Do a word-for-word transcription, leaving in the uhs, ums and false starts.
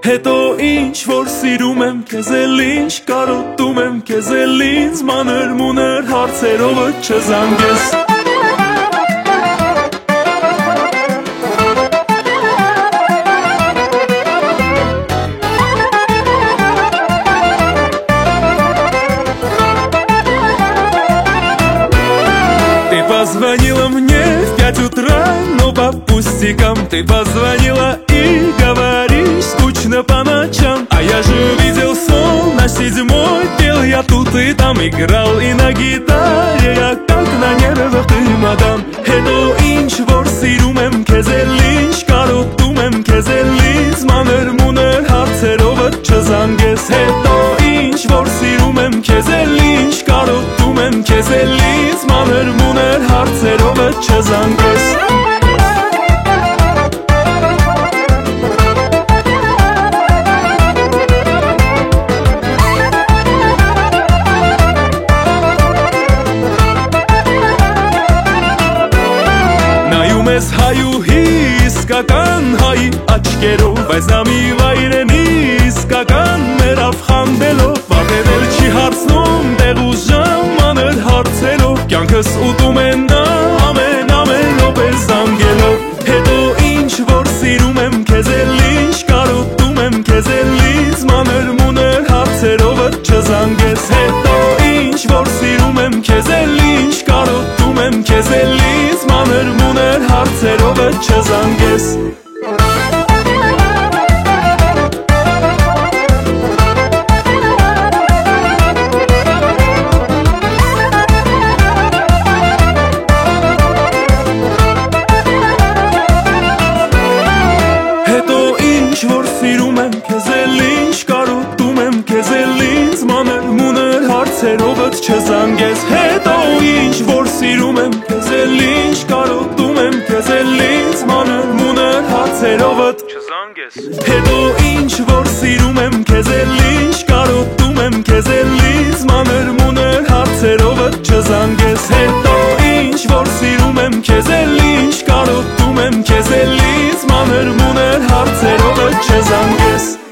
Հետո ինչ որ սիրում եմ քեզ էլ ինչ կարոտում եմ քեզ էլ ինձ մանր մուներ հարցերովը չզանգես Ты позвонила мне в пять утра, но по пустякам Ты позвонила и говоришь скучно по ночам А я же видел сон на седьмой, пел я тут и там Играл и на гитаре, я как на нервах ты, мадам Հետո ինչ որ սիրում եմ քեզ էլ ինչ կարոտում եմ քեզ էլ ինձ մանր մուներ հարցերովը չզանգես Հետո ինչ որ սիրում եմ քեզ էլ ինչ կարոտում եմ քեզ էլ ինձ մանր մուներ հարցերովը չզանգես Ես հայուհի իսկական հայի աչկերով Բայց նա մի վայրենի իսկական մերավ խանդելով Վատենել չի հարցնում տեղ ու ժամ մանր հարցերով Կյանքս ուտում են նա ամեն ամեն րոպե զանգելով Հետո ինչ որ սիրում եմ քեզ էլ ինչ կարոտում եմ քեզ էլ ինձ մանր մուներ հարցերովը չզանգես Հետո ինչ որ սիրում եմ քեզ էլ ինչ կարոտում եմ քեզ էլ ինձ մանր մուներ հարցերովը չզանգես Հետո ինչ որ սիրում եմ քեզ էլ ինչ կարոտում եմ քեզ էլ ինձ մանր մուներ հարցերովը չզանգես Հետո ինչ որ սիրում եմ քեզ էլ ինչ կարոտում եմ քեզ էլ ինձ մանր մուներ հարցերովը չզանգես Հետո ինչ որ սիրում եմ քեզ էլ ինչ կարոտում եմ քեզ էլ ինձ մանր մուներ հարցերովը չզանգես Հետո ինչ որ սիրում եմ քեզ էլ ինչ կարոտում եմ քեզ էլ ինձ մանր մուներ հարցերովը չզանգես